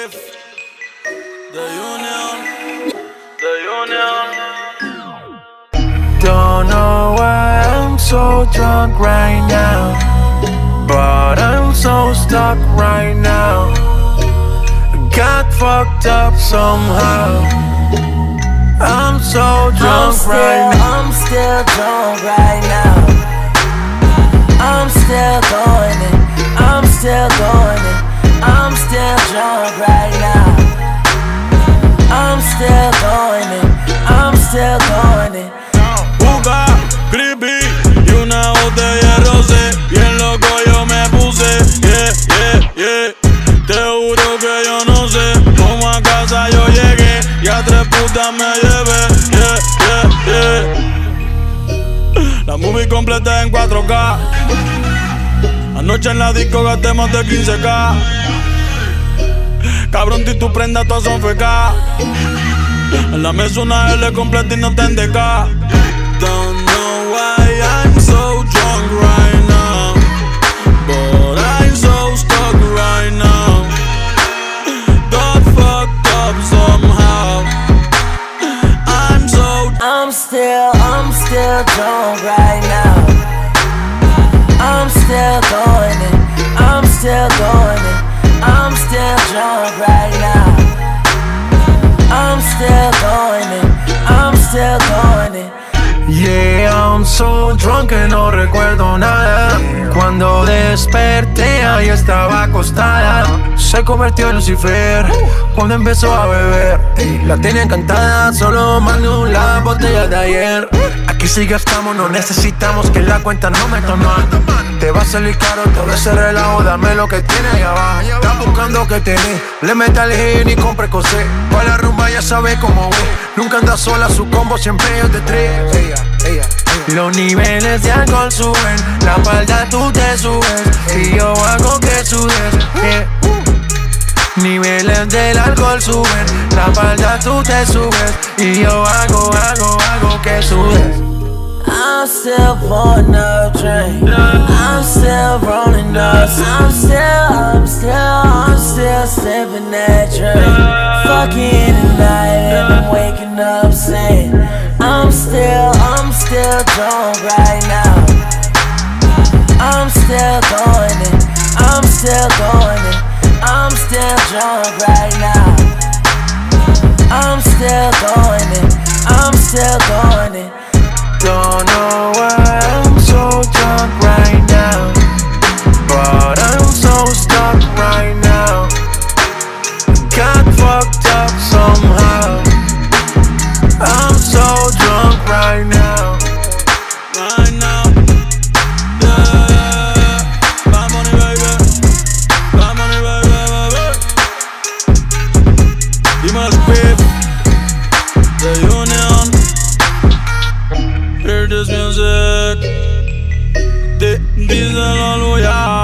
Beef, The Union, The Union. Don't know why I'm so drunk right now, but I'm so stuck right now. Got fucked up somehow. I'm so drunk right now. I'm still drunk right now. I'm still going in. I'm still going in. I'm still drunk right now. I'm still going in. I'm still going in. Juca, creepy y una botella de rosé. Bien loco yo me puse. Yeah, yeah, yeah. Te juro que yo no sé cómo a casa yo llegué y a 3 putas me llevé. Yeah, yeah, yeah. La movie completa en 4K. Anoche en la disco gasté más de 15K. Cabrón, y tu prenda todas son feca. En la mesa una L completa y no te endeca. Don't know why I'm so drunk right now, but I'm so stuck right now. Got fucked up somehow. I'm still drunk right now. I'm still going in. I'm still going in. I'm still drunk right now. I'm still going in. I'm still going in. Yeah, I'm so drunk que no recuerdo nada. Cuando desperté, ahí estaba acostada. Se convirtió en Lucifer cuando empezó a beber. La tenía encantada, solo mandó la botella de ayer. Aquí sí gastamos, no necesitamos que la cuenta no me toman. Te va a salir caro todo ese relajo, dame lo que tienes ahí abajo. Estás buscando que tenés, le meta el gin y compre cosé. Pa' la rumba ya sabe cómo ve. Nunca anda sola, su combo siempre es de 3. Los niveles de alcohol suben, la espalda tú te subes y yo hago que sudes. Niveles del alcohol suben, la espalda tú te subes y yo hago que sudes. I'm still pouring up drink. I'm still rolling up. I'm still sipping that drink. Fucking at night and I'm waking up saying I'm still drunk right now. I'm still going in. I'm still going in. I'm still drunk right now. I'm still going in. I'm still going in. Don't know why I'm so drunk right now, but I'm so stuck right now. Got fucked up somehow. I'm so drunk right now. Right now, yeah. Come on, baby. Come on, baby. Dímelo, Beef, The Union. Hear this music. Díselo, Luya.